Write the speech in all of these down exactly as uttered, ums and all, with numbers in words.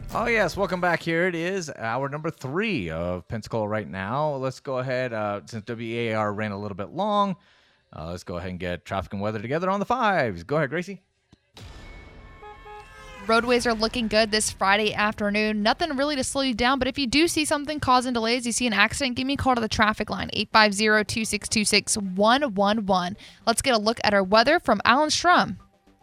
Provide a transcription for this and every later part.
Oh, yes. Welcome back. Here it is, hour number three of Pensacola right now. Let's go ahead. Uh, since W E A R ran a little bit long, uh, let's go ahead and get traffic and weather together on the fives. Go ahead, Gracie. Roadways are looking good this Friday afternoon. Nothing really to slow you down, but if you do see something causing delays, you see an accident, give me a call to the traffic line, eight five zero, two six two six, one one one. Let's get a look at our weather from Alan Strum.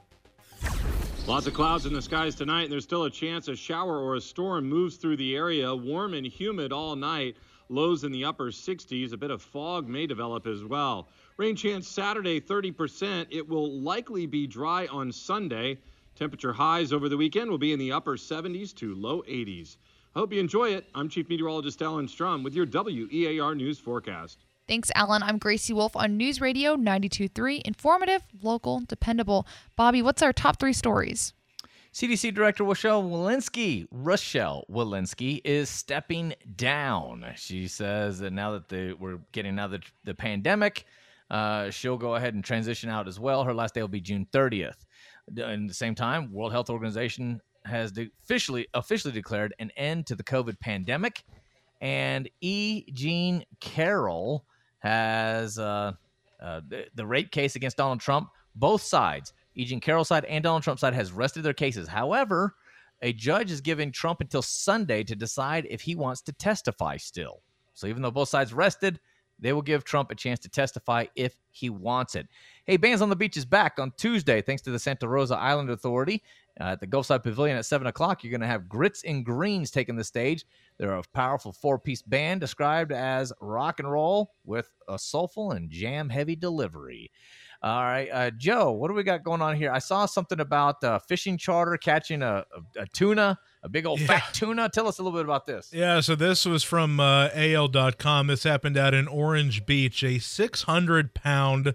Lots of clouds in the skies tonight, and there's still a chance a shower or a storm moves through the area. Warm and humid all night. Lows in the upper sixties. A bit of fog may develop as well. Rain chance Saturday, thirty percent. It will likely be dry on Sunday. Temperature highs over the weekend will be in the upper seventies to low eighties. I hope you enjoy it. I'm Chief Meteorologist Alan Strum with your W E A R News forecast. Thanks, Alan. I'm Gracie Wolf on News Radio ninety-two point three. Informative, local, dependable. Bobby, what's our top three stories? C D C Director Rochelle Walensky, Rochelle Walensky is stepping down. She says that now that the, we're getting out of the, the pandemic, uh, she'll go ahead and transition out as well. Her last day will be June thirtieth. At the same time, World Health Organization has de- officially officially declared an end to the COVID pandemic. And E. Jean Carroll has uh, uh, the, the rape case against Donald Trump. Both sides, E. Jean Carroll's side and Donald Trump's side, has rested their cases. However, a judge is giving Trump until Sunday to decide if he wants to testify still. So even though both sides rested, they will give Trump a chance to testify if he wants it. Hey, Bands on the Beach is back on Tuesday thanks to the Santa Rosa Island Authority. Uh, at the Gulfside Pavilion at seven o'clock, you're going to have Grits and Greens taking the stage. They're a powerful four-piece band described as rock and roll with a soulful and jam-heavy delivery. All right, uh, Joe, what do we got going on here? I saw something about uh, fishing charter catching a, a, a tuna, a big old Yeah. fat tuna. Tell us a little bit about this. Yeah, so this was from uh, A L dot com. This happened out in Orange Beach. A six hundred pound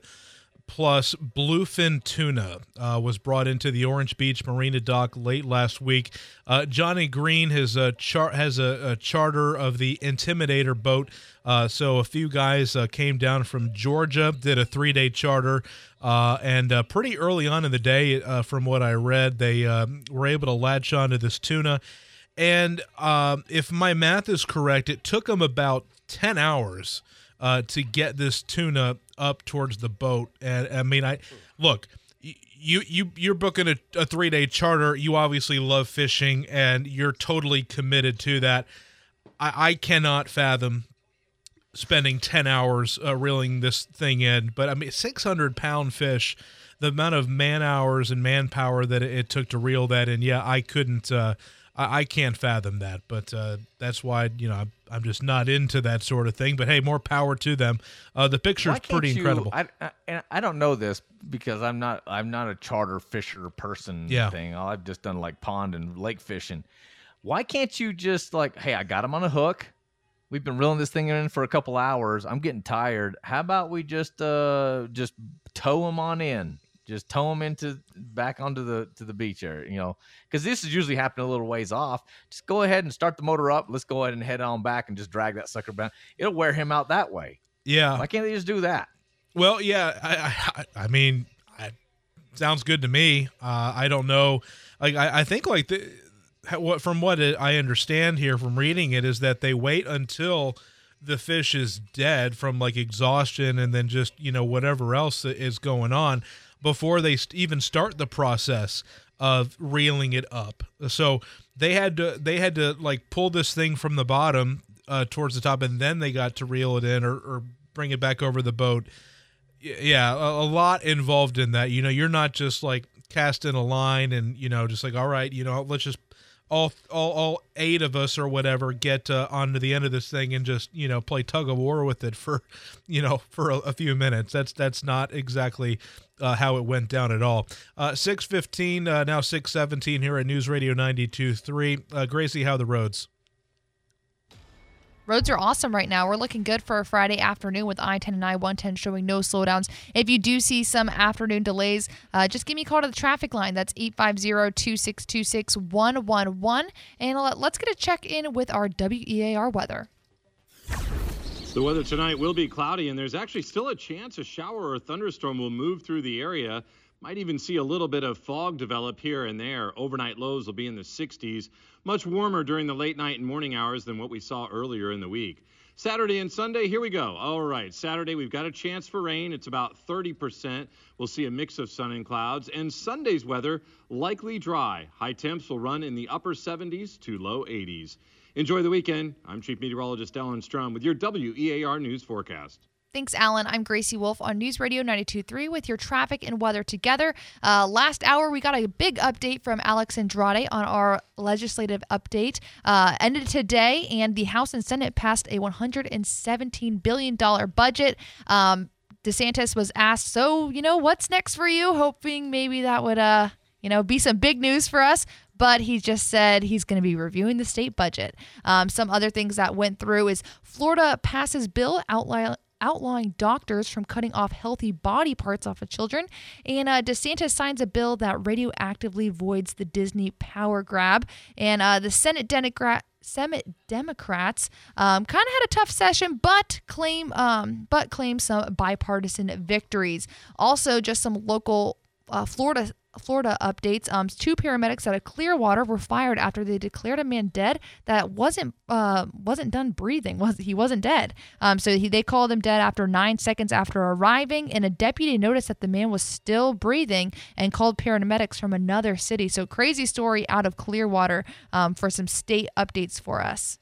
plus bluefin tuna uh, was brought into the Orange Beach Marina dock late last week. Uh, Johnny Green has a, char- has a, a charter of the Intimidator boat. Uh, so a few guys uh, came down from Georgia, did a three-day charter, uh, and uh, pretty early on in the day, uh, from what I read, they uh, were able to latch onto this tuna. And um, if my math is correct, it took them about ten hours uh, to get this tuna up towards the boat. And I mean, I look, you you you're booking a, a three day charter. You obviously love fishing, and you're totally committed to that. I, I cannot fathom spending ten hours uh, reeling this thing in. But I mean, six hundred pound fish. The amount of man hours and manpower that it, it took to reel that in, yeah, I couldn't. Uh, I, I can't fathom that, but uh, that's why, you know, I'm, I'm just not into that sort of thing. But hey, more power to them. Uh, the picture's Why can't pretty you- incredible. I, I, and I don't know this because I'm not I'm not a charter fisher person Yeah. thing. I've just done like pond and lake fishing. Why can't you just like, hey, I got him on a hook. We've been reeling this thing in for a couple hours. I'm getting tired. How about we just uh just tow him on in? Just tow him into back onto the to the beach area, you know, because this is usually happening a little ways off. Just go ahead and start the motor up. Let's go ahead and head on back and just drag that sucker back. It'll wear him out that way. Yeah. Why can't they just do that? Well, yeah. I I, I mean, I, sounds good to me. Uh, I don't know. Like I, I think like the what from what I understand here from reading it is that they wait until the fish is dead from like exhaustion and then just, you know, whatever else is going on before they st- even start the process of reeling it up. So they had to they had to like pull this thing from the bottom uh, towards the top, and then they got to reel it in or, or bring it back over the boat. Y- Yeah, a, a lot involved in that. You know, you're not just like casting a line and, you know, just like, all right, you know, let's just all all all eight of us or whatever get uh, onto the end of this thing and just, you know, play tug of war with it for, you know, for a, a few minutes. That's that's not exactly uh, how it went down at all. Uh, six fifteen, uh, now six seventeen here at News Radio ninety-two point three. Uh, Gracie, how are the roads? Roads are awesome right now. We're looking good for a Friday afternoon with I ten and I one ten showing no slowdowns. If you do see some afternoon delays, uh, just give me a call to the traffic line. That's eight five zero, two six two six, one one one. And let's get a check-in with our W E A R weather. The weather tonight will be cloudy, and there's actually still a chance a shower or thunderstorm will move through the area. Might even see a little bit of fog develop here and there. Overnight lows will be in the sixties. Much warmer during the late night and morning hours than what we saw earlier in the week. Saturday and Sunday, here we go. All right, Saturday, we've got a chance for rain. It's about thirty percent. We'll see a mix of sun and clouds. And Sunday's weather, likely dry. High temps will run in the upper seventies to low eighties. Enjoy the weekend. I'm Chief Meteorologist Alan Strum with your W E A R News forecast. Thanks, Alan. I'm Gracie Wolf on News Radio ninety-two point three with your traffic and weather together. Uh, last hour, we got a big update from Alex Andrade on our legislative update. Uh, ended today, and the House and Senate passed a one hundred seventeen billion dollars budget. Um, DeSantis was asked, so, you know, what's next for you? Hoping maybe that would, uh, you know, be some big news for us. But he just said he's going to be reviewing the state budget. Um, some other things that went through is Florida passes bill outlining outlawing doctors from cutting off healthy body parts off of children. And uh, DeSantis signs a bill that radioactively voids the Disney power grab. And uh, the Senate Democrat Senate Democrats um, kind of had a tough session, but claim um, but claim some bipartisan victories. Also, just some local uh, Florida Florida updates. Um, two paramedics out of Clearwater were fired after they declared a man dead that wasn't uh, wasn't done breathing. Was he wasn't dead? Um, so he, they called him dead after nine seconds after arriving, and a deputy noticed that the man was still breathing and called paramedics from another city. So crazy story out of Clearwater. Um, for some state updates for us.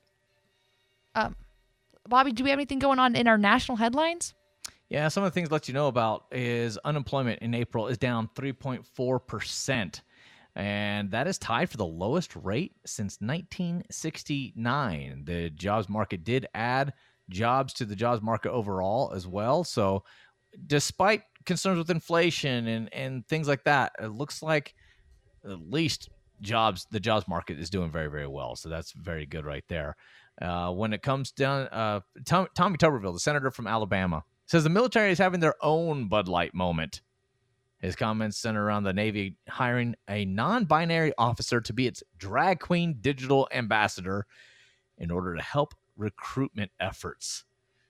Um, Bobby, do we have anything going on in our national headlines? Yeah, some of the things to let you know about is unemployment in April is down three point four percent. And that is tied for the lowest rate since nineteen sixty-nine. The jobs market did add jobs to the jobs market overall as well. So despite concerns with inflation and, and things like that, it looks like at least jobs, the jobs market is doing very, very well. So that's very good right there. Uh, when it comes down, uh, Tom, Tommy Tuberville, the senator from Alabama, says the military is having their own Bud Light moment. His comments center around the Navy hiring a non-binary officer to be its drag queen digital ambassador in order to help recruitment efforts.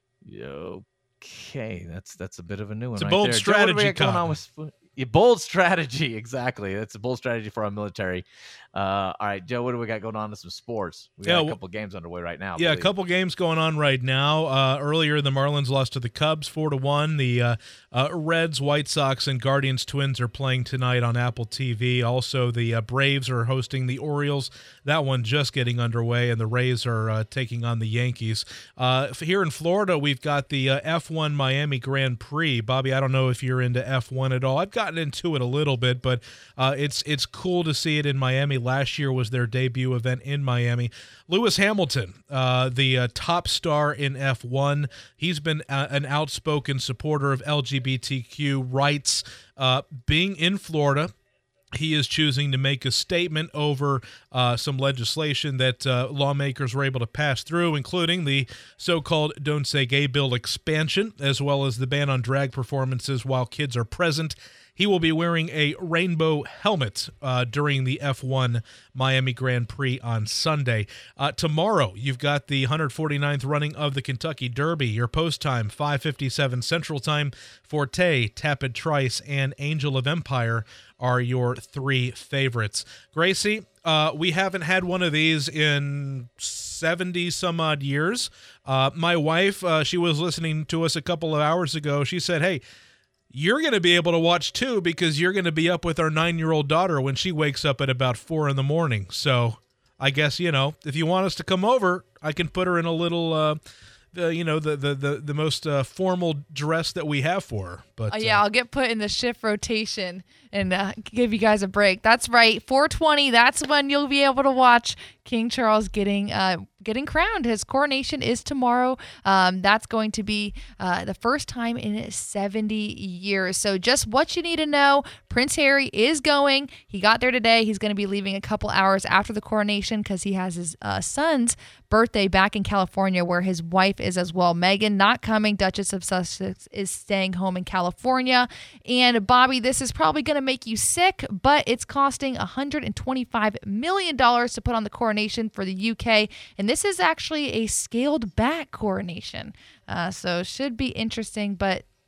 Okay, that's that's a bit of a new one. It's a right bold there. strategy. Joe, what do we got going on with, yeah, bold strategy, exactly. That's a bold strategy for our military. Uh, all right, Joe, what do we got going on in some sports? We got Yeah, a well, couple games underway right now. I Yeah, a believe. couple games going on right now. Uh, earlier, the Marlins lost to the Cubs four to one. The uh, uh, Reds, White Sox, and Guardians Twins are playing tonight on Apple T V. Also, the uh, Braves are hosting the Orioles. That one just getting underway, and the Rays are uh, taking on the Yankees. Uh, here in Florida, we've got the uh, F one Miami Grand Prix. Bobby, I don't know if you're into F one at all. I've gotten into it a little bit, but uh, it's it's cool to see it in Miami. Last year was their debut event in Miami. Lewis Hamilton, uh, the uh, top star in F one, he's been uh, an outspoken supporter of L G B T Q rights. Uh, being in Florida, he is choosing to make a statement over uh, some legislation that uh, lawmakers were able to pass through, including the so-called Don't Say Gay bill expansion, as well as the ban on drag performances while kids are present. He will be wearing a rainbow helmet uh, during the F one Miami Grand Prix on Sunday. Uh, tomorrow, you've got the one hundred forty-ninth running of the Kentucky Derby. Your post time, five fifty-seven Central Time. Forte, Tapit Trice, and Angel of Empire are your three favorites. Gracie, uh, we haven't had one of these in seventy some odd years. Uh, my wife, uh, she was listening to us a couple of hours ago. She said, hey, you're going to be able to watch too because you're going to be up with our nine-year-old daughter when she wakes up at about four in the morning. So I guess, you know, if you want us to come over, I can put her in a little, uh, the you know, the the the, the most uh, formal dress that we have for her. But Uh, yeah, uh, I'll get put in the shift rotation and uh, give you guys a break. That's right, four twenty. That's when you'll be able to watch King Charles getting uh, getting crowned. His coronation is tomorrow. Um, that's going to be uh, the first time in seventy years. So just what you need to know, Prince Harry is going. He got there today. He's going to be leaving a couple hours after the coronation because he has his uh, son's birthday back in California where his wife is as well. Meghan not coming. Duchess of Sussex is staying home in California. And Bobby, this is probably going to make you sick, but it's costing one hundred twenty-five million dollars to put on the coronation for the U K. And this is actually a scaled back coronation. Uh, so should be interesting, but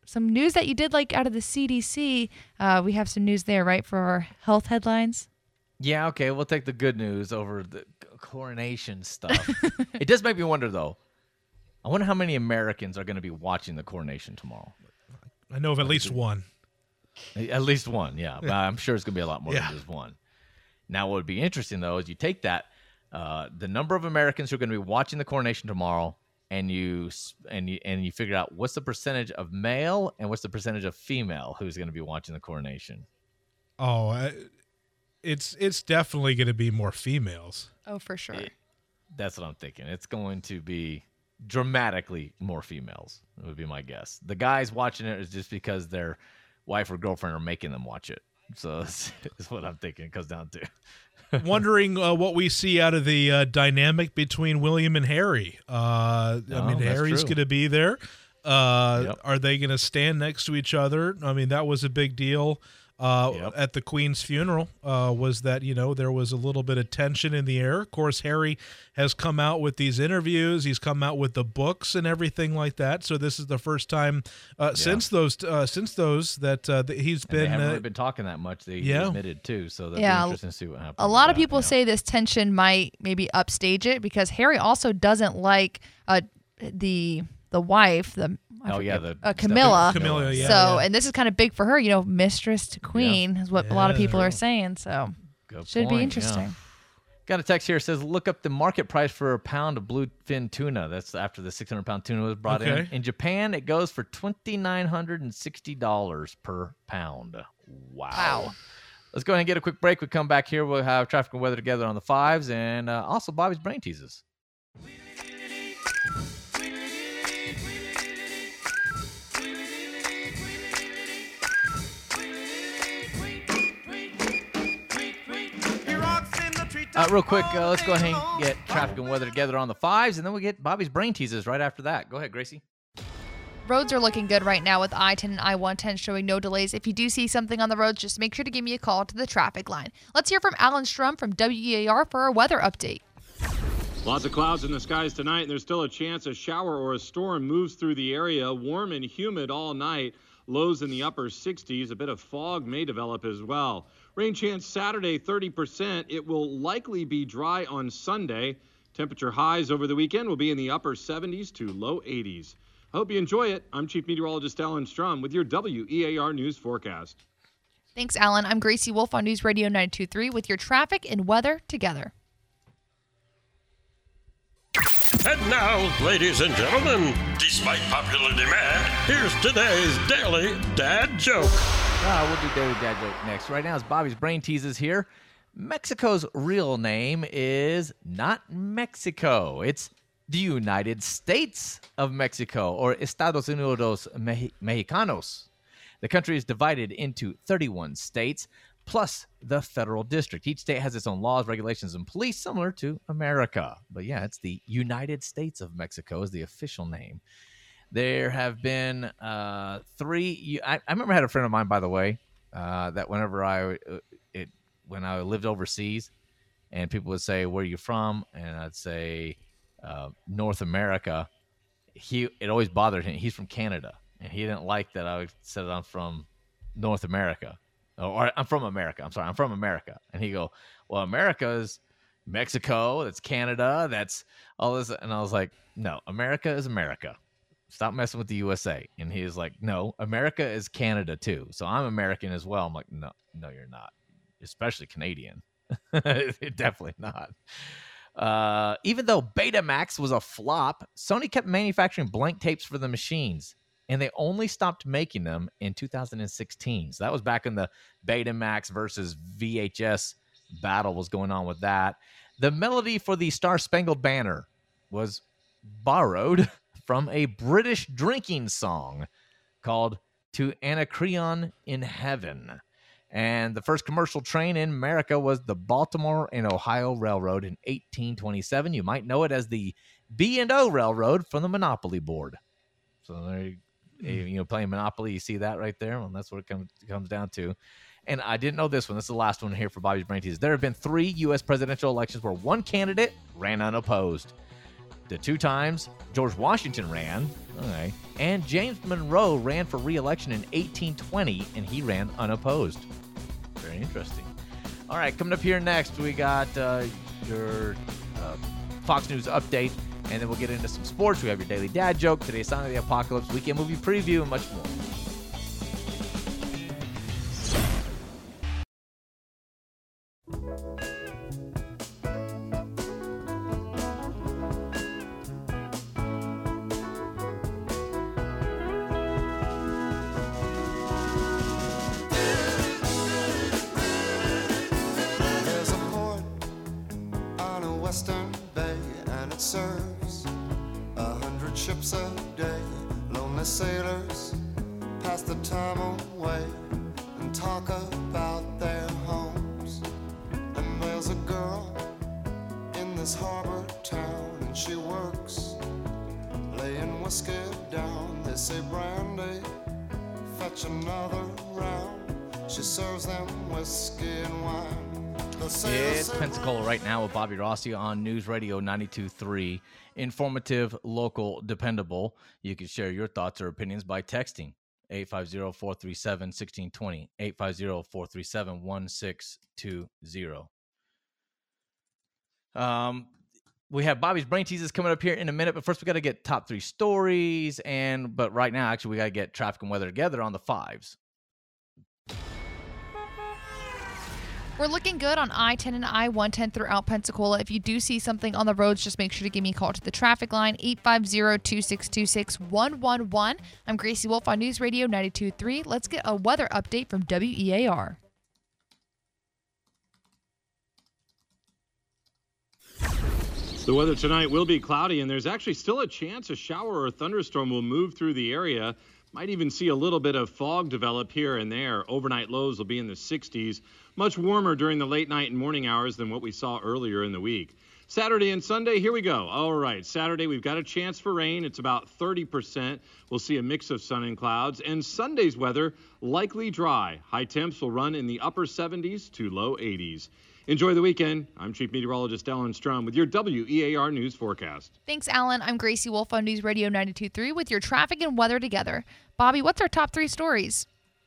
some news that you did like out of the C D C. Uh, we have some news there, right, for our health headlines? Yeah, okay, we'll take the good news over the coronation stuff. It does make me wonder, though. I wonder how many Americans are going to be watching the coronation tomorrow. I know of at least one. At least one, yeah. But I'm sure it's going to be a lot more Yeah. than just one. Now, what would be interesting, though, is you take that, uh, the number of Americans who are going to be watching the coronation tomorrow, and you s- and you and you figure out what's the percentage of male and what's the percentage of female who's going to be watching the coronation. Oh, I, it's it's definitely going to be more females. Oh, for sure. It- That's what I'm thinking. It's going to be dramatically more females, would be my guess. The guys watching it is just because their wife or girlfriend are making them watch it. So that's, that's what I'm thinking it comes down to. Wondering uh, what we see out of the uh, dynamic between William and Harry. Uh, I Oh, mean, that's Harry's true. going to be there. Uh, Yep. Are they going to stand next to each other? I mean, that was a big deal uh, Yep. at the Queen's funeral. Uh, was that you know there was a little bit of tension in the air. Of course, Harry has come out with these interviews. He's come out with the books and everything like that. So this is the first time uh, since those uh, since those that, uh, that he's And they been. haven't Uh, really been talking that much. They yeah. admitted too, so that'd Yeah, be interesting to see what happens. A with lot of that, people yeah. say this tension might maybe upstage it because Harry also doesn't like uh, the the wife, the I Oh, yeah, forget, the uh, Camilla. Camilla, yeah. so, and this is kind of big for her, you know, mistress to queen is what a lot of Yeah. people are saying. So, Good should point, be yeah. interesting. Got a text here that says, look up the market price for a pound of bluefin tuna. That's after the six hundred pound tuna was brought in. Okay. In Japan, it goes for two thousand nine hundred sixty dollars per pound. Wow. Wow. Let's go ahead and get a quick break. We come back here. We'll have traffic and weather together on the fives and uh, also Bobby's brain teases. Uh, real quick, uh, let's go ahead and get traffic and weather together on the fives, and then we'll get Bobby's brain teases right after that. Go ahead, Gracie. Roads are looking good right now with I ten and I one ten showing no delays. If you do see something on the roads, just make sure to give me a call to the traffic line. Let's hear from Alan Strum from W E A R for our weather update. Lots of clouds in the skies tonight, and there's still a chance a shower or a storm moves through the area. Warm and humid all night. Lows in the upper sixties. A bit of fog may develop as well. Rain chance Saturday, thirty percent. It will likely be dry on Sunday. Temperature highs over the weekend will be in the upper seventies to low eighties. I hope you enjoy it. I'm Chief Meteorologist Alan Strum with your W E A R News forecast. Thanks, Alan. I'm Gracie Wolf on News Radio ninety-two point three with your traffic and weather together. And now, ladies and gentlemen, despite popular demand, here's today's Daily Dad Joke. Uh, we'll do Daily Dad Joke next. Right now, it's Bobby's brain teases here. Mexico's real name is not Mexico. It's the United States of Mexico, or Estados Unidos Mex- Mexicanos. The country is divided into thirty-one states, plus the federal district. Each state has its own laws, regulations, and police, similar to America. But yeah, it's the United States of Mexico is the official name. There have been uh, three. I, I remember I had a friend of mine, by the way, uh, that whenever I uh, it when I lived overseas, and people would say, "Where are you from?" and I'd say, uh, "North America." He it always bothered him. He's from Canada, and he didn't like that I said I'm from North America, or, or I'm from America. I'm sorry, I'm from America. And he go, "Well, America is Mexico. That's Canada. That's all this." And I was like, "No, America is America. Stop messing with the U S A." And he was like, "No, America is Canada too. So I'm American as well." I'm like, "No, no, you're not. Especially Canadian." Definitely not. Uh, even though Betamax was a flop, Sony kept manufacturing blank tapes for the machines, and they only stopped making them in two thousand sixteen. So that was back in the Betamax versus V H S battle was going on with that. The melody for the Star Spangled Banner was borrowed from a British drinking song called To Anacreon in Heaven. And the first commercial train in America was the Baltimore and Ohio Railroad in eighteen twenty-seven. You might know it as the B and O Railroad from the Monopoly board. So there you, you know, playing Monopoly, you see that right there. Well, that's what it comes comes down to. And I didn't know this one. This is the last one here for Bobby's Brain Tease. There have been three U S presidential elections where one candidate ran unopposed. the two times George Washington ran, okay, and James Monroe ran for re-election in eighteen twenty, and he ran unopposed. Very interesting. All right, coming up here next, we got uh, your uh, Fox News update, and then we'll get into some sports. We have your daily dad joke, today's Sign of the Apocalypse, weekend movie preview, and much more. There's a port on a western bay, and it serves a hundred ships a day. Lonely sailors pass the time away and talk about their homes. And there's a girl in this harbor town, and she works laying whiskey down. They say, Brandy, fetch another round. She serves them whiskey and wine. They'll say, It's Pensacola right now with Bobby Rossi on News Radio ninety-two point three. Informative, local, dependable. You can share your thoughts or opinions by texting eight five zero, four three seven, one six two zero, eight five zero, four three seven, one six two zero. Um, we have Bobby's Brain Teases coming up here in a minute, but first we got to get top three stories, and but right now, actually, we got to get traffic and weather together on the fives. We're looking good on I ten and I one ten throughout Pensacola. If you do see something on the roads, just make sure to give me a call to the traffic line, eight five zero, two six two six, one one one. I'm Gracie Wolf on News Radio ninety-two point three. Let's get a weather update from W E A R. The weather tonight will be cloudy, and there's actually still a chance a shower or a thunderstorm will move through the area. Might even see a little bit of fog develop here and there. Overnight lows will be in the sixties. Much warmer during the late night and morning hours than what we saw earlier in the week. Saturday and Sunday, here we go. All right, Saturday, we've got a chance for rain. It's about thirty percent. We'll see a mix of sun and clouds. And Sunday's weather, likely dry. High temps will run in the upper seventies to low eighties. Enjoy the weekend. I'm Chief Meteorologist Alan Strum with your W E A R News forecast. Thanks, Alan. I'm Gracie Wolf on News Radio ninety-two point three with your traffic and weather together. Bobby, what's our top three stories?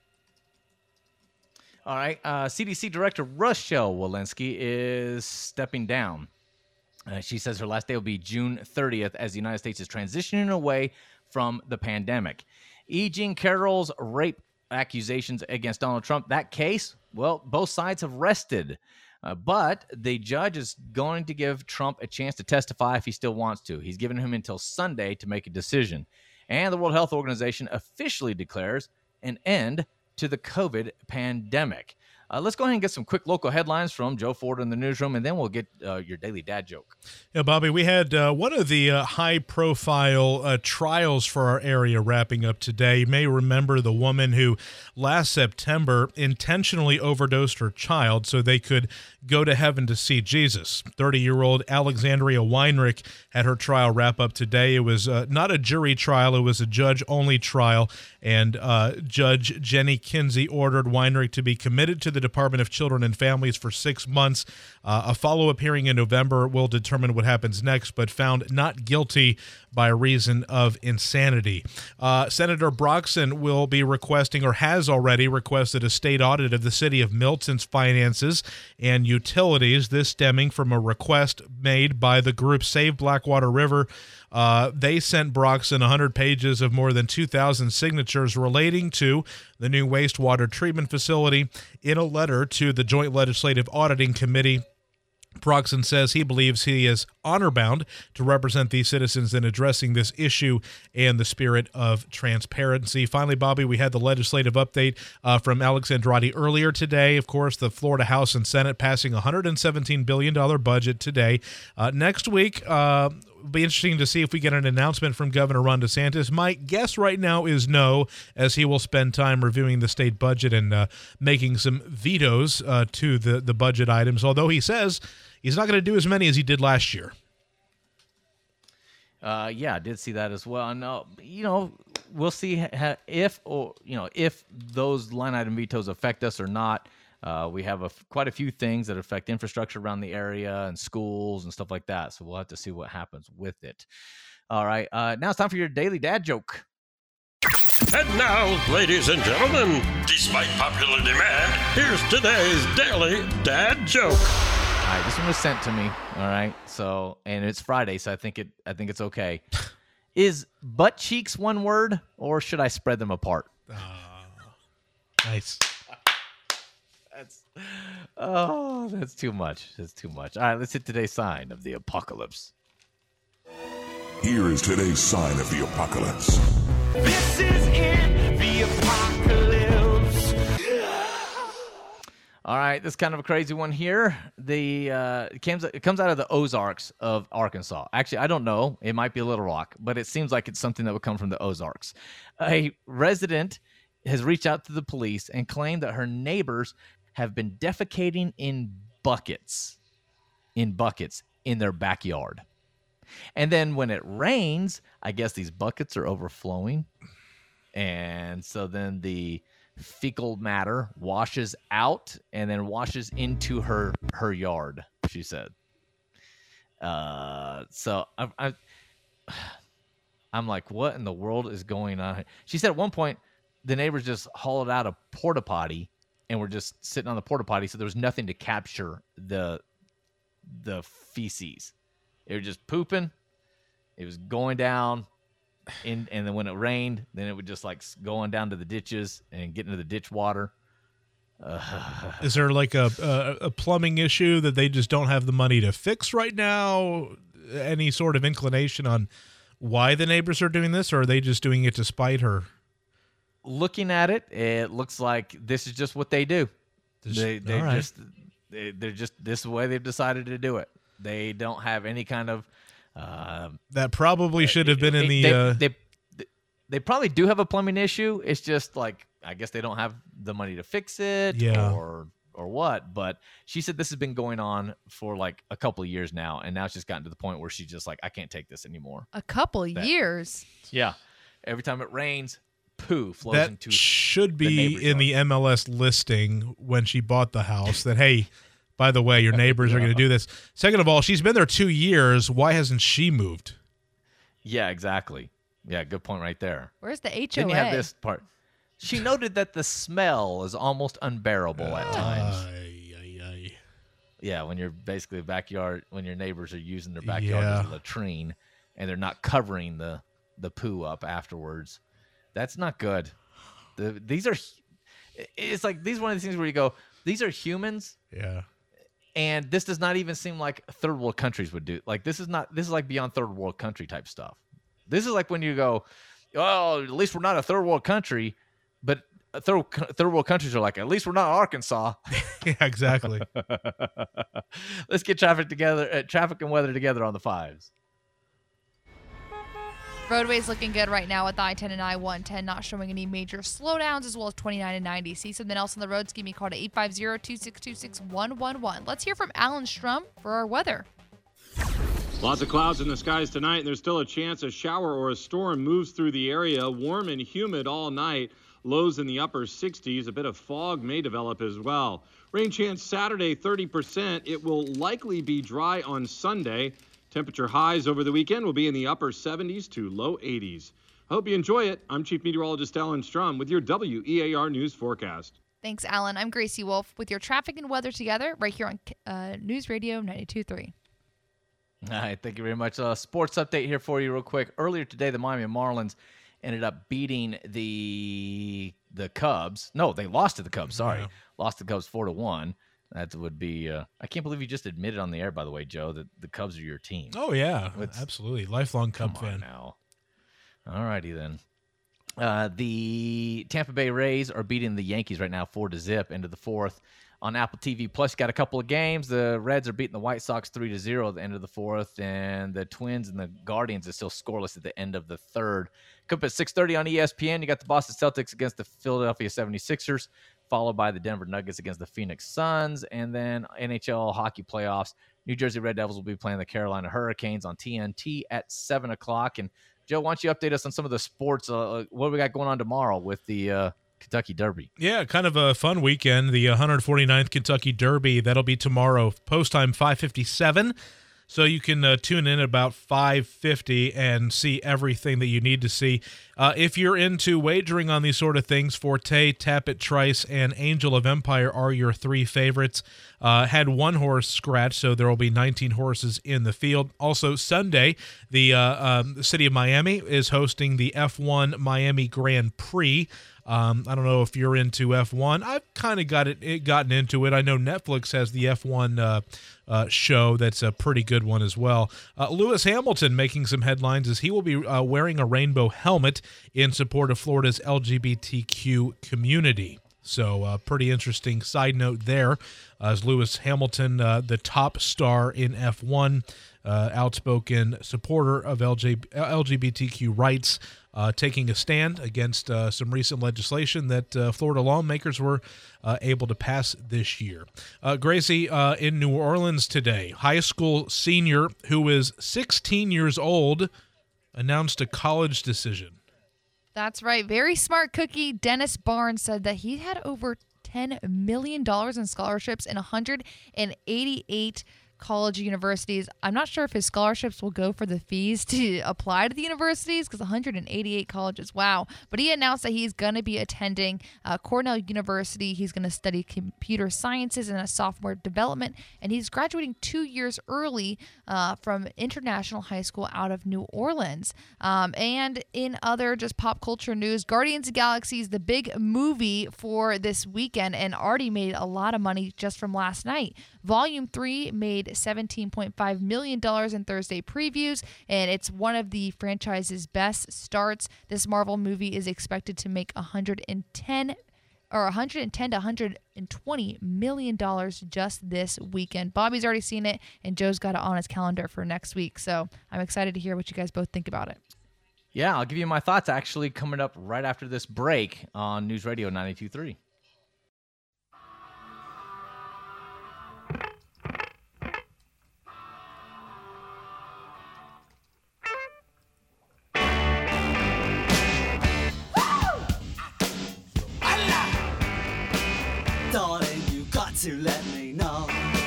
All right, uh, C D C Director Rochelle Walensky is stepping down. Uh, she says her last day will be June thirtieth as the United States is transitioning away from the pandemic. E. Jean Carroll's rape accusations against Donald Trump, that case, well, both sides have rested. Uh, but the judge is going to give Trump a chance to testify if he still wants to. He's given him until Sunday to make a decision. And the World Health Organization officially declares an end to the COVID pandemic. Uh, let's go ahead and get some quick local headlines from Joe Ford in the newsroom, and then we'll get uh, your daily dad joke. Yeah, Bobby, we had uh, one of the uh, high-profile uh, trials for our area wrapping up today. You may remember the woman who last September intentionally overdosed her child so they could go to heaven to see Jesus. thirty-year-old Alexandria Weinrich had her trial wrap up today. It was uh, not a jury trial. It was a judge-only trial, and uh, Judge Jenny Kinsey ordered Weinrich to be committed to the Department of Children and Families for six months. Uh, a follow-up hearing in November will determine what happens next, but found not guilty by reason of insanity. Uh, Senator Broxson will be requesting, or has already requested, a state audit of the city of Milton's finances and utilities, this stemming from a request made by the group Save Blackwater River. Uh, they sent Broxson one hundred pages of more than two thousand signatures relating to the new wastewater treatment facility in a letter to the Joint Legislative Auditing Committee. Broxson says he believes he is honor-bound to represent these citizens in addressing this issue and the spirit of transparency. Finally, Bobby, we had the legislative update uh, from Alex Andrade earlier today. Of course, the Florida House and Senate passing a one hundred seventeen billion dollars budget today. Uh, next week, uh, it'll be interesting to see if we get an announcement from Governor Ron DeSantis. My guess right now is no, as he will spend time reviewing the state budget and uh, making some vetoes uh, to the, the budget items, although he says he's not going to do as many as he did last year. Uh, yeah, I did see that as well. And, uh, you know, we'll see ha- if, or you know, if those line item vetoes affect us or not. Uh, we have a, quite a few things that affect infrastructure around the area and schools and stuff like that. So we'll have to see what happens with it. All right. Uh, now it's time for your daily dad joke. And now, ladies and gentlemen, despite popular demand, here's today's daily dad joke. All right, this one was sent to me. All right, so and it's Friday, so I think it. I think it's okay. Is butt cheeks one word, or should I spread them apart? Uh, nice. That's oh, that's too much. That's too much. All right, let's hit today's sign of the apocalypse. Here is today's sign of the apocalypse. This is in the apocalypse. All right, this is kind of a crazy one here. The uh, it comes it comes out of the Ozarks of Arkansas. Actually, I don't know. It might be a Little Rock, but it seems like it's something that would come from the Ozarks. A resident has reached out to the police and claimed that her neighbors have been defecating in buckets, in buckets in their backyard. And then when it rains, I guess these buckets are overflowing. And so then the fecal matter washes out and then washes into her her yard, she said. Uh, so I, I, I'm like, what in the world is going on? She said at one point the neighbors just hauled out a porta potty and were just sitting on the porta potty, so there was nothing to capture the the feces. They were just pooping. It was going down, in, and then when it rained, then it would just like going down to the ditches and get into the ditch water. Uh, Is there like a, a a plumbing issue that they just don't have the money to fix right now? Any sort of inclination on why the neighbors are doing this, or are they just doing it to spite her? Looking at it, it looks like this is just what they do. Just, they they all right. just they, they're just this is the way they've decided to do it. They don't have any kind of. Uh, That probably should have been in the. They, uh, they, they, they probably do have a plumbing issue. It's just like I guess they don't have the money to fix it, Yeah. or or what. But she said this has been going on for like a couple of years now, and now it's just gotten to the point where she's just like, I can't take this anymore. A couple That- years. Yeah, every time it rains, poo flows that into. should the be neighbor's in the yard. M L S listing when she bought the house. That hey, by the way, your neighbors are going to do this. Second of all, she's been there two years. Why hasn't she moved? Yeah, exactly. Yeah, good point right there. Where's the H O A? Then you have this part. She noted that the smell is almost unbearable at times. Ay, ay, ay. Yeah, when you're basically backyard, when your neighbors are using their backyard Yeah. as a latrine and they're not covering the the poo up afterwards, that's not good. The these are, it's like these are one of these things where you go, these are humans, Yeah. and this does not even seem like third world countries would do. Like this is not this is like beyond third world country type stuff. This is like when you go, oh, at least we're not a third world country, but third third world countries are like, at least we're not Arkansas. Yeah, exactly. Let's get traffic together, uh, traffic and weather together on the fives. Roadways looking good right now with I ten and I one ten, not showing any major slowdowns, as well as twenty-nine and ninety. See something else on the roads? Give me a call to eight five zero, two six two, six one one one. Let's hear from Alan Strum for our weather. Lots of clouds in the skies tonight, and there's still a chance a shower or a storm moves through the area. Warm and humid all night. Lows in the upper sixties. A bit of fog may develop as well. Rain chance Saturday, thirty percent. It will likely be dry on Sunday. Temperature highs over the weekend will be in the upper seventies to low eighties. I hope you enjoy it. I'm Chief Meteorologist Alan Strum with your W E A R News forecast. Thanks, Alan. I'm Gracie Wolf with your traffic and weather together right here on uh, News Radio ninety-two point three. All right, thank you very much. Uh, sports update here for you real quick. Earlier today, the Miami Marlins ended up beating the the Cubs. No, they lost to the Cubs. Sorry, Yeah. lost to the Cubs four to one. That would be. Uh, I can't believe you just admitted on the air, by the way, Joe, that the Cubs are your team. Oh yeah, It's- absolutely. Lifelong Cub Come on fan. now. All righty then. Uh, the Tampa Bay Rays are beating the Yankees right now, four to zip into the fourth. On Apple T V Plus, you got a couple of games. The Reds are beating the White Sox three to zero at the end of the fourth, and the Twins and the Guardians are still scoreless at the end of the third. Come up at six thirty on E S P N. You got the Boston Celtics against the Philadelphia seventy-sixers, followed by the Denver Nuggets against the Phoenix Suns, and then N H L hockey playoffs. New Jersey Red Devils will be playing the Carolina Hurricanes on T N T at seven o'clock. And Joe, why don't you update us on some of the sports? Uh, what do we got going on tomorrow with the uh, Kentucky Derby. Yeah, kind of a fun weekend. The one hundred forty-ninth Kentucky Derby, that'll be tomorrow, post time five fifty-seven. So you can uh, tune in at about five fifty and see everything that you need to see. Uh, if you're into wagering on these sort of things, Forte, Tappet, Trice, and Angel of Empire are your three favorites. Uh, had one horse scratch, so there will be nineteen horses in the field. Also, Sunday, the, uh, um, the city of Miami is hosting the F one Miami Grand Prix. Um, I don't know if you're into F one. I've kind of got it, it gotten into it. I know Netflix has the F one uh, uh, show that's a pretty good one as well. Uh, Lewis Hamilton making some headlines as he will be uh, wearing a rainbow helmet in support of Florida's L G B T Q community. So uh, pretty interesting side note there. Uh, as Lewis Hamilton, uh, the top star in F one, uh, outspoken supporter of L G B T Q rights, uh, taking a stand against uh, some recent legislation that uh, Florida lawmakers were uh, able to pass this year. Uh, Gracie, uh, in New Orleans today, high school senior who is sixteen years old announced a college decision. That's right. Very smart cookie. Dennis Barnes said that he had over ten million dollars in scholarships in one hundred eighty-eight college universities. I'm not sure if his scholarships will go for the fees to apply to the universities because one hundred eighty-eight colleges, wow. But he announced that he's going to be attending uh, Cornell University. He's going to study computer sciences and a software development, and he's graduating two years early uh, from International High School out of New Orleans. Um, and in other just pop culture news, Guardians of the Galaxy is the big movie for this weekend and already made a lot of money just from last night. Volume three made seventeen point five million dollars in Thursday previews, and it's one of the franchise's best starts. This Marvel movie is expected to make one hundred ten or one hundred ten to one hundred twenty million dollars just this weekend. Bobby's already seen it, and Joe's got it on his calendar for next week. So I'm excited to hear what you guys both think about it. Yeah, I'll give you my thoughts actually coming up right after this break on News Radio ninety-two point three. Darling, you got to let me know.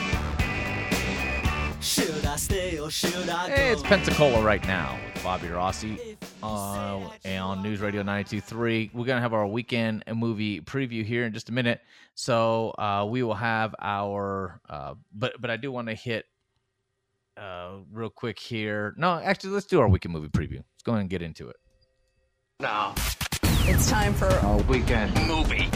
Should I stay or should I go? Hey, it's Pensacola right now with Bobby Rossi uh, and on News Radio ninety-two point three. We're going to have our weekend movie preview here in just a minute. So uh, we will have our, uh, but but I do want to hit uh, real quick here. No, actually, let's do our weekend movie preview. Let's go ahead and get into it. Now, it's time for our weekend movie.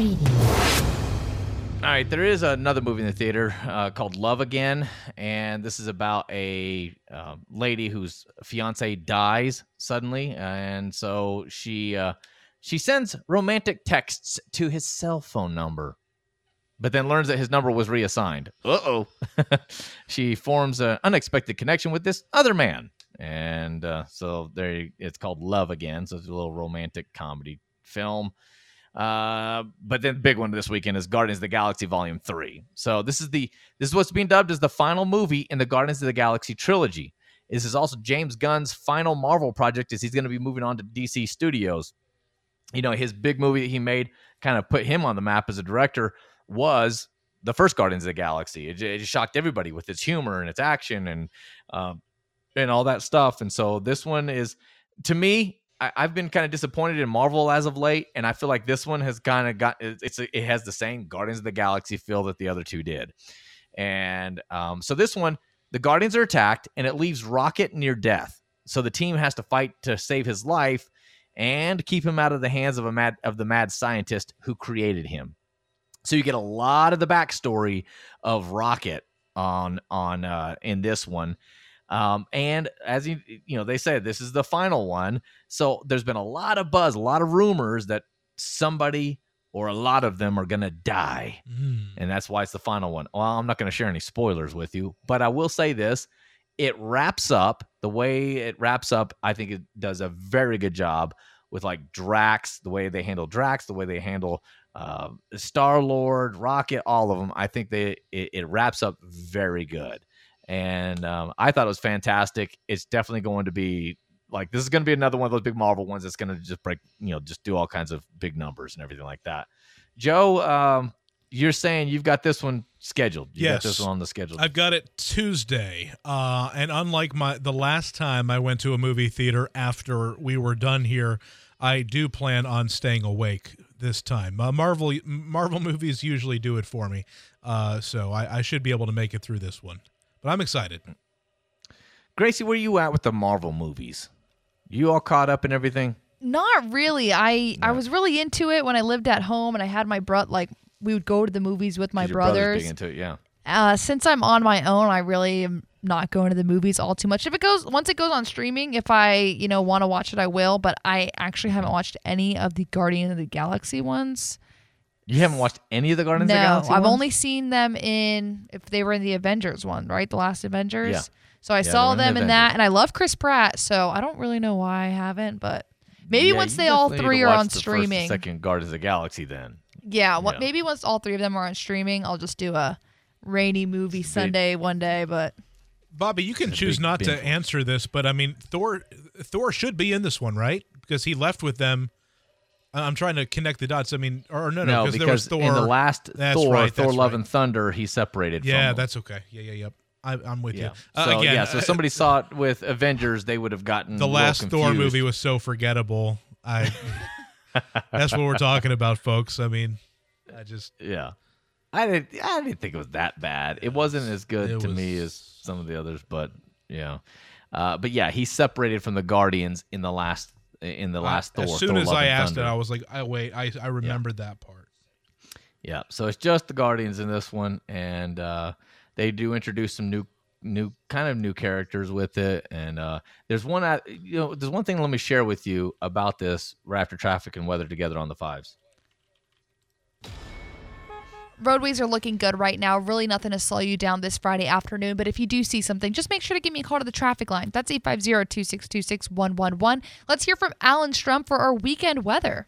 All right, there is another movie in the theater uh, called Love Again, and this is about a uh, lady whose fiance dies suddenly, and so she uh, she sends romantic texts to his cell phone number, but then learns that his number was reassigned. Uh-oh. She forms an unexpected connection with this other man, and uh, so there it's called Love Again, so it's a little romantic comedy film. Uh, but then the big one this weekend is Guardians of the Galaxy Volume Three. So this is the this is what's being dubbed as the final movie in the Guardians of the Galaxy trilogy. This is also James Gunn's final Marvel project, as he's going to be moving on to D C Studios. You know, his big movie that he made kind of put him on the map as a director was the first Guardians of the Galaxy. It, it just shocked everybody with its humor and its action and um, and all that stuff. And so this one is, to me, I've been kind of disappointed in Marvel as of late, and I feel like this one has kind of got it's it has the same Guardians of the Galaxy feel that the other two did. And um, so this one, the Guardians are attacked, and it leaves Rocket near death. So the team has to fight to save his life and keep him out of the hands of a mad of the mad scientist who created him. So you get a lot of the backstory of Rocket on on uh, in this one. Um, and as you, you know, they said, this is the final one. So there's been a lot of buzz, a lot of rumors that somebody or a lot of them are going to die. Mm. And that's why it's the final one. Well, I'm not going to share any spoilers with you, but I will say this. It wraps up the way it wraps up. I think it does a very good job with like Drax, the way they handle Drax, the way they handle uh, Star-Lord, Rocket, all of them. I think they it, it wraps up very good. And um, I thought it was fantastic. It's definitely going to be like this is going to be another one of those big Marvel ones that's going to just break, you know, just do all kinds of big numbers and everything like that. Joe, um, you're saying you've got this one scheduled. You yes, got this one on the schedule. I've got it Tuesday. Uh, and unlike my the last time I went to a movie theater after we were done here, I do plan on staying awake this time. Uh, Marvel Marvel movies usually do it for me, uh, so I, I should be able to make it through this one. But I'm excited. Gracie, where you at with the Marvel movies? You all caught up and everything? Not really. I No. I was really into it when I lived at home and I had my bro like we would go to the movies with my Your brother's brothers. big into it, yeah. Uh, since I'm on my own, I really am not going to the movies all too much. If it goes once it goes on streaming, if I you know want to watch it, I will. But I actually haven't watched any of the Guardian of the Galaxy ones. You haven't watched any of the Guardians no, of the Galaxy I've ones? only seen them in if they were in the Avengers one, right? The last Avengers. Yeah. So I Yeah, saw they're in them the in that, Avengers. and I love Chris Pratt. So I don't really know why I haven't, but maybe Yeah, once you they all definitely need three to are watch on the first and streaming. second Guardians of the Galaxy then. Yeah, what, Yeah. maybe once all three of them are on streaming, I'll just do a rainy movie Sunday one day. But Bobby, you can It's a choose big not to binge watch. answer this, but I mean, Thor Thor should be in this one, right? Because he left with them. I- I'm trying to connect the dots. I mean, or no, no, No, there was because Thor. in the last That's Thor, right, Thor that's Love right. and Thunder, he separated Yeah, from them. that's okay. Yeah, yeah, yep. I, I'm with Yeah. you. Uh, so, again, yeah, so uh, somebody saw it with Avengers, they would have gotten the a little last Thor confused. movie was so forgettable. I. That's what we're talking about, folks. I mean, I just Yeah. I didn't I didn't think it was that bad. It wasn't as good It to was- me as some of the others, but yeah. Uh, but yeah, he separated from the Guardians in the last in the last I, Thor. As soon Thor as Love I and asked Thunder. it, I was like, I wait, I I remembered that part. Yeah, so it's just the Guardians in this one, and uh, they do introduce some new, new kind of new characters with it. And uh, there's one, uh, you know, there's one thing. Let me share with you about this right after Traffic and Weather together on the fives. roadways are looking good right now. Really nothing to slow you down this Friday afternoon. But if you do see something, just make sure to give me a call to the traffic line. That's eight five zero, two six two, six one one one. Let's hear from Alan Strum for our weekend weather.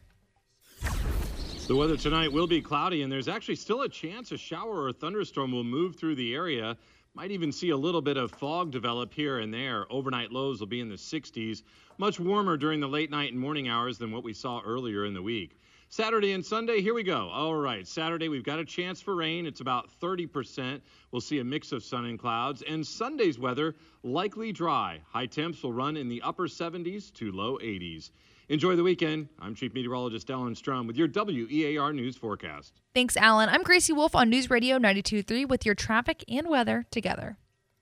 The weather tonight will be cloudy, and there's actually still a chance a shower or thunderstorm will move through the area. Might even see a little bit of fog develop here and there. Overnight lows will be in the sixties. Much warmer during the late night and morning hours than what we saw earlier in the week. Saturday and Sunday, here we go. All right, Saturday, we've got a chance for rain. It's about thirty percent. We'll see a mix of sun and clouds. And Sunday's weather, likely dry. High temps will run in the upper seventies to low eighties. Enjoy the weekend. I'm Chief Meteorologist Alan Strum with your W E A R News forecast. Thanks, Alan. I'm Gracie Wolf on News Radio ninety-two point three with your traffic and weather together.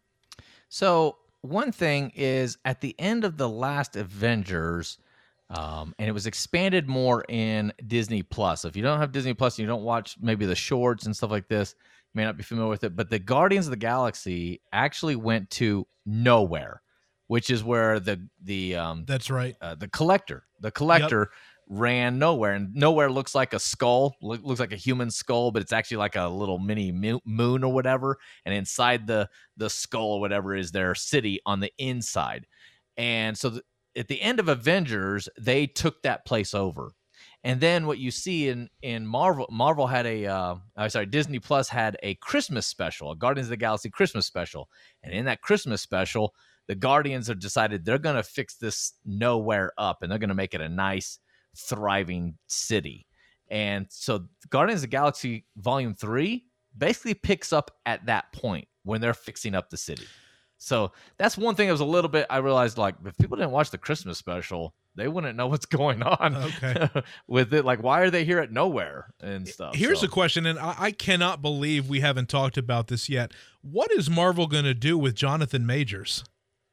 So one thing is at the end of the last Avengers, um, and it was expanded more in Disney Plus. So if you don't have Disney Plus and you don't watch maybe the shorts and stuff like this, you may not be familiar with it. But the Guardians of the Galaxy actually went to nowhere, which is where the the um, That's right. uh, the collector the collector ran nowhere, and nowhere looks like a skull, look, looks like a human skull, but it's actually like a little mini mo- moon or whatever, and inside the the skull or whatever is their city on the inside. And so th- at the end of Avengers, they took that place over. And then what you see in in Marvel, Marvel had a uh, I'm sorry, Disney Plus had a Christmas special, a Guardians of the Galaxy Christmas special, and in that Christmas special, the Guardians have decided they're going to fix this nowhere up, and they're going to make it a nice, thriving city. And so Guardians of the Galaxy Volume three basically picks up at that point when they're fixing up the city. So that's one thing that was a little bit, I realized, like, if people didn't watch the Christmas special, they wouldn't know what's going on Okay. with it. Like, why are they here at nowhere and stuff? Here's so. a question, and I, I cannot believe we haven't talked about this yet. What is Marvel going to do with Jonathan Majors?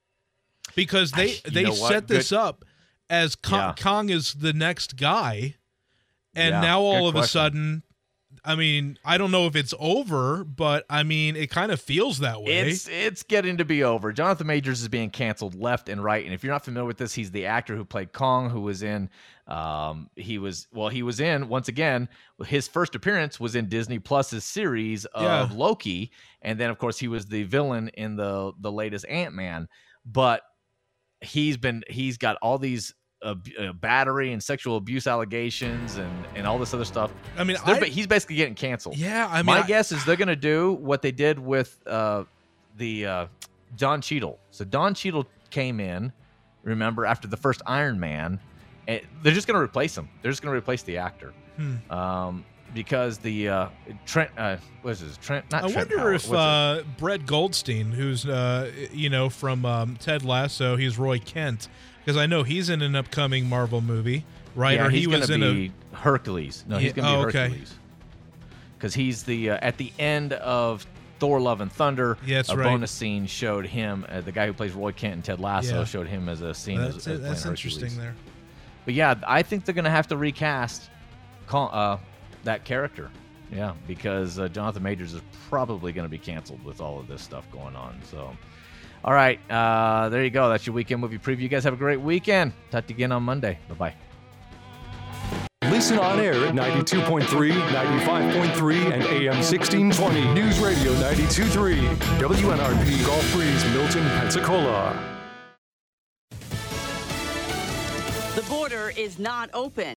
Because they I- you they know what? set this Good- up as Kong, Yeah. Kong is the next guy, and Yeah, now all good of a question. sudden, I mean, I don't know if it's over, but I mean, it kind of feels that way. It's it's getting to be over. Jonathan Majors is being canceled left and right. And if you're not familiar with this, he's the actor who played Kong, who was in um he was well, he was in, once again, his first appearance was in Disney Plus's series of Yeah. Loki. And then of course he was the villain in the the latest Ant-Man. But he's been he's got all these uh, uh, battery and sexual abuse allegations and and all this other stuff. I mean, So they're I, ba- he's basically getting canceled. yeah, I mean, My I- guess is they're going to do what they did with uh, the uh, Don Cheadle. So Don Cheadle came in. Remember, after the first Iron Man, it, they're just going to replace him. They're just going to replace the actor. Hmm. Um, because the uh, Trent, uh, what is this? Trent, not I Trent wonder Howard, if what's uh, Brett Goldstein, who's uh, you know from um, Ted Lasso, he's Roy Kent, because I know he's in an upcoming Marvel movie, right? Yeah, or he's he was gonna in be Hercules. No, he's Yeah, going to be oh, okay. Hercules. Because he's the uh, at the end of Thor: Love and Thunder. Yeah, that's a right. bonus scene showed him. Uh, the guy who plays Roy Kent in Ted Lasso Yeah. showed him as a scene. a. as, That's, as that's playing interesting Hercules. there. But yeah, I think they're going to have to recast call, uh, that character. Yeah, because uh, Jonathan Majors is probably going to be canceled with all of this stuff going on. So, all right, uh, there you go. That's your weekend movie preview. You guys have a great weekend. Talk to you again on Monday. Bye-bye. Listen on air at ninety-two point three, ninety-five point three, and A M sixteen twenty. News Radio ninety-two point three. W N R P Gulf Breeze, Milton, Pensacola. The border is not open.